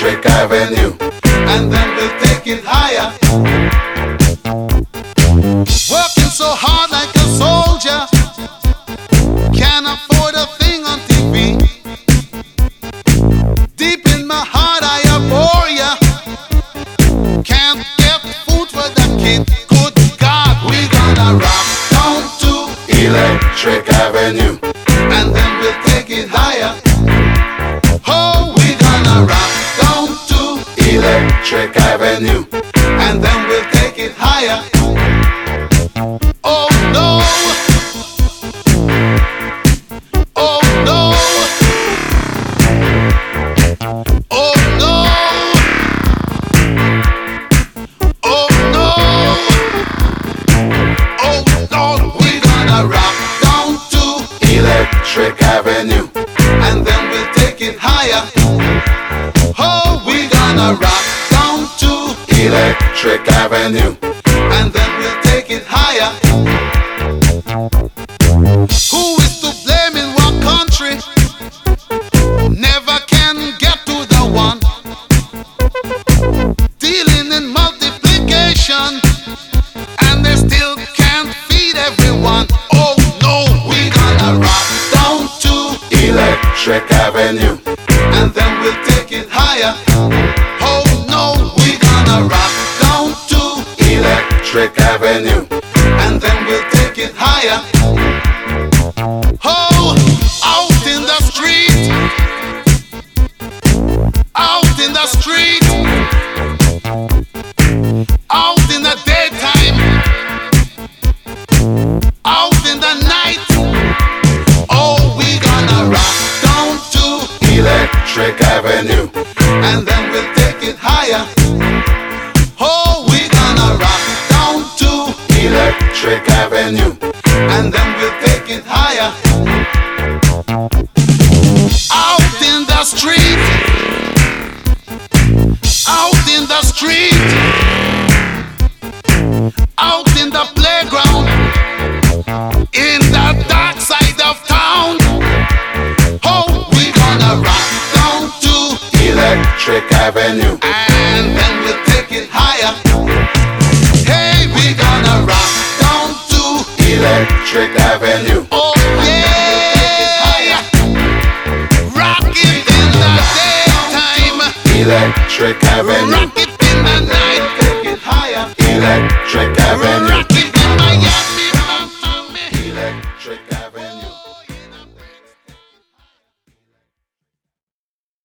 Electric Avenue, and then we'll take it higher. Working so hard like a soldier, can't afford a thing on TV. Deep in my heart I abhor ya, can't get food for the kid. Good God, we gonna rock down to Electric Avenue, and then we'll take it higher. Oh, we gonna rock down to Electric Avenue, and then we'll take it higher. Oh no, oh no, oh no, oh no, oh no, we gonna rock down to Electric Avenue, and then we'll take it higher. Oh, we gonna rock down to Electric Avenue, and then we'll take it higher. Who is to blame in one country? Never can get to the one. Dealing in multiplication, and they still can't feed everyone. Oh no, we gonna rock down to Electric Avenue, and then we'll take it higher. Oh no, we gonna rock down to Electric Avenue, and then we'll take it higher. Oh, out in the street, out in the street, out in the daytime, out in the night. Oh, we gonna rock down to Electric Avenue, and then we'll take it higher. Oh, we gonna rock down to Electric Avenue, and then we'll take it higher. Out in the street, out in the street, out in the playground, in the dark side of town. Oh, we gonna rock down to Electric Avenue, and then we'll take it higher. Hey, we gonna rock down to Electric Avenue. Oh yeah, rock it in the daytime, Electric Avenue. Rock it in the night, take it higher, Electric